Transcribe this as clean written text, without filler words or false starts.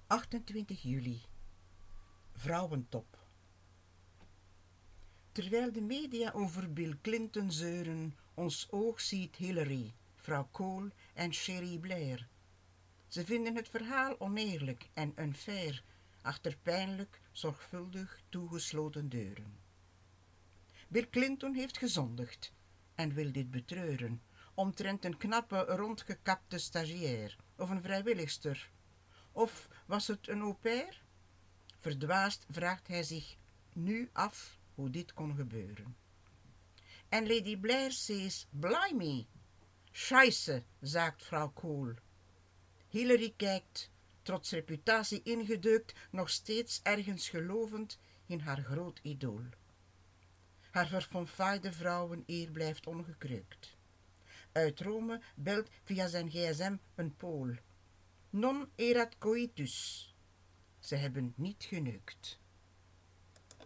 28 juli. Vrouwentop. Terwijl de media over Bill Clinton zeuren, ons oog ziet Hillary, vrouw Cole en Cherie Blair. Ze vinden het verhaal oneerlijk en unfair, achter pijnlijk, zorgvuldig toegesloten deuren. Bill Clinton heeft gezondigd en wil dit betreuren, omtrent een knappe, rondgekapte stagiair of een vrijwilligster. Of was het een au pair? Verdwaasd vraagt hij zich nu af hoe dit kon gebeuren. En Lady Blair says, blimey, scheisse, zaakt vrouw Cole. Hillary kijkt, trots reputatie ingedeukt, nog steeds ergens gelovend in haar groot idool. Haar verfonfaaide vrouweneer blijft ongekreukt. Uit Rome belt via zijn gsm een Pool. Non erat coitus. Ze hebben niet geneukt.